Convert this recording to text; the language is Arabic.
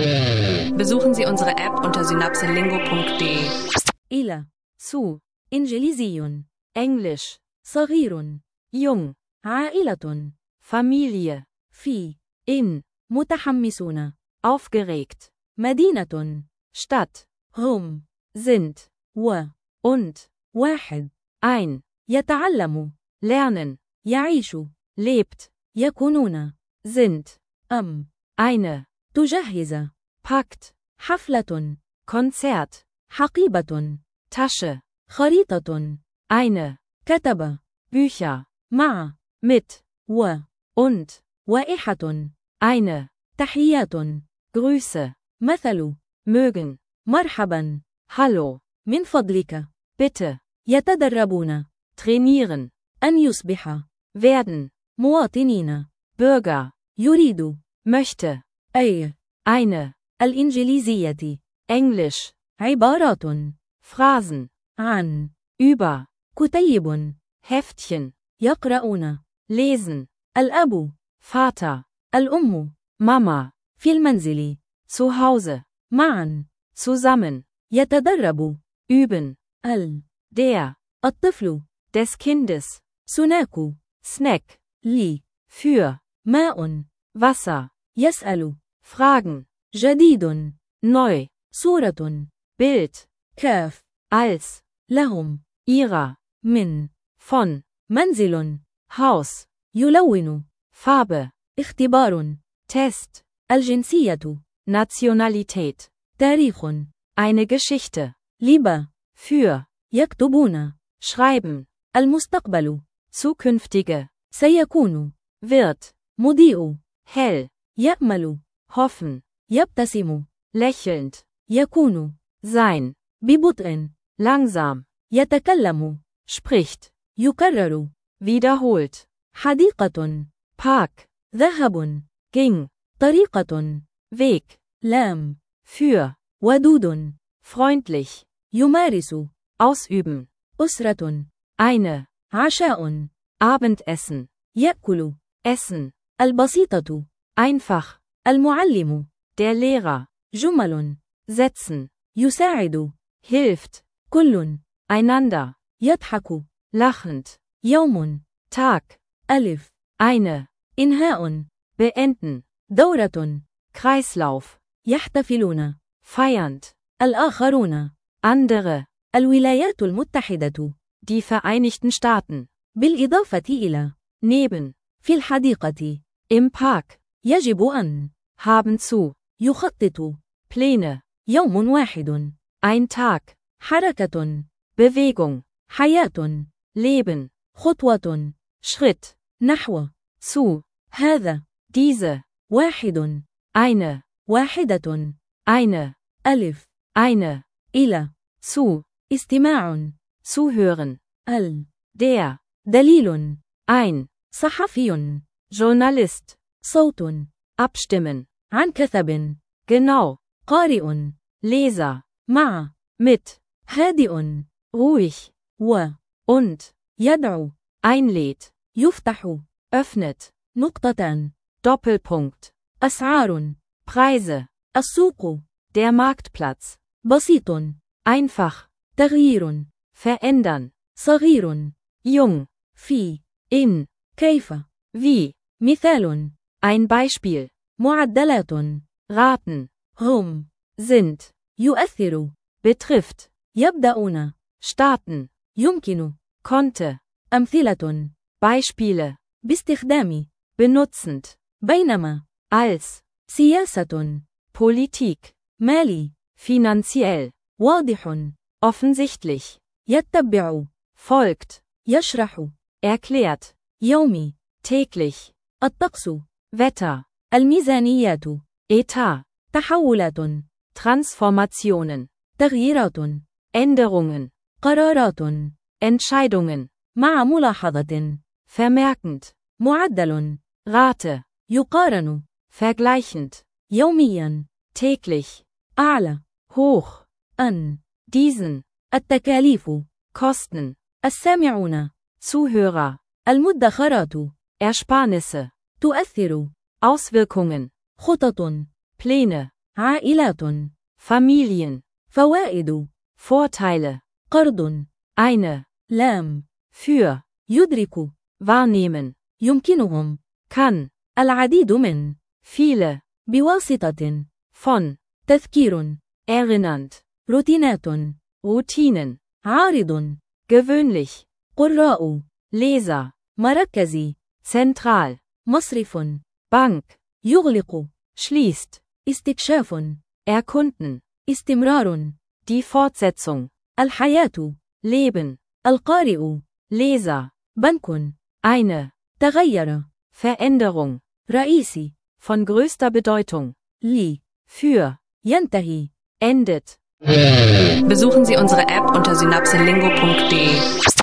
Besuchen Sie unsere App unter synapselingo.de. إلى سو إنجليزي Englisch صغير jung عائلة Familie في in متحمسون aufgeregt مدينة Stadt هم sind und واحد ein يتعلم lernen يعيش lebt يكونون sind eine تجهز packt حفلة Konzert حقيبة Tasche خريطة eine كتب Bücher مع mit und وائحة eine تحيات Grüße مثل mögen مرحبا hallo من فضلك bitte يتدربون trainieren أن يصبح werden مواطنين Bürger يريد möchte أي eine الإنجليزية Englisch عبارات Phrasen عن über كتيب Heftchen يقرؤون lesen الأب Vater الأم Mama في المنزل zu Hause معا zusammen يتدرب üben der الطفل des Kindes سناك Snack لي für ماء Wasser يسأل fragen جديد neu صورة Bild كاف als لهم ihrer من von منزل Haus يلون Farbe اختبار Test الجنسية Nationalität تاريخ eine Geschichte Liebe für يكتبون schreiben المستقبل zukünftige سيكون wird مضيء hell يأمل hoffen يبتسم lächelnd يكون sein ببطء langsam يتكلم spricht يكرر wiederholt حديقة Park ذهب ging طريقة Weg لام für ودود freundlich يمارس ausüben أسرة eine عشاء Abendessen يأكل essen البسيطة einfach المعلم der Lehrer جمل setzen يساعد hilft كل einander يضحك lachend يوم Tag ألف eine إنهاء beenden دورة Kreislauf يحتفلون feiernd الآخرون andere الولايات المتحدة die Vereinigten Staaten بالإضافة إلى neben في الحديقة im Park يجب أن haben zu يخطط Pläne يوم واحد ein Tag حركة Bewegung حياة Leben خطوة Schritt نحو zu هذا diese واحد eine واحدة eine ألف eine إلى zu استماع zuhören der دليل ein صحفي Journalist صوت abstimmen عن كثب genau قارئ Leser مع mit هادئ ruhig und يدعو einlädt يفتح öffnet نقطة Doppelpunkt أسعار Preise السوق der Marktplatz بسيط einfach تغيير verändern صغير jung في in كيف wie مثال ein Beispiel معدلات raten هم sind يؤثر betrifft يبدأون starten يمكن konnte أمثلة Beispiele باستخدام benutzend بينما als سياسة Politik مالي finanziell واضح offensichtlich يتبع folgt يشرح erklärt يومي täglich الطقس Wetter الميزانيات Etat تحولات Transformationen تغييرات Änderungen قرارات Entscheidungen مع ملاحظة vermerkend معدل Rate يقارن vergleichend يوميا täglich أعلى hoch an diesen التكاليف Kosten السامعون Zuhörer المدخرات Ersparnisse تؤثر Auswirkungen خطط Pläne عائلات. Familien, فوائد. Vorteile, قرض. eine, لام. für, يدرك. wahrnehmen, يمكنهم. kann, العديد من. viele, بواسطة. von, تذكير. erinnernd, روتينات. Routinen, عارض. gewöhnlich, قراء. Leser, مركزي. zentral, مصرف. Bank, يغلق. schließt, استكشاف. erkunden, استمرار. die Fortsetzung, الحياة. Leben, القارئ. Leser, بنك. eine, تغير. Veränderung, رئيسي. von größter Bedeutung, لي. für, ينتهي. endet. Besuchen Sie unsere App unter synapselingo.de.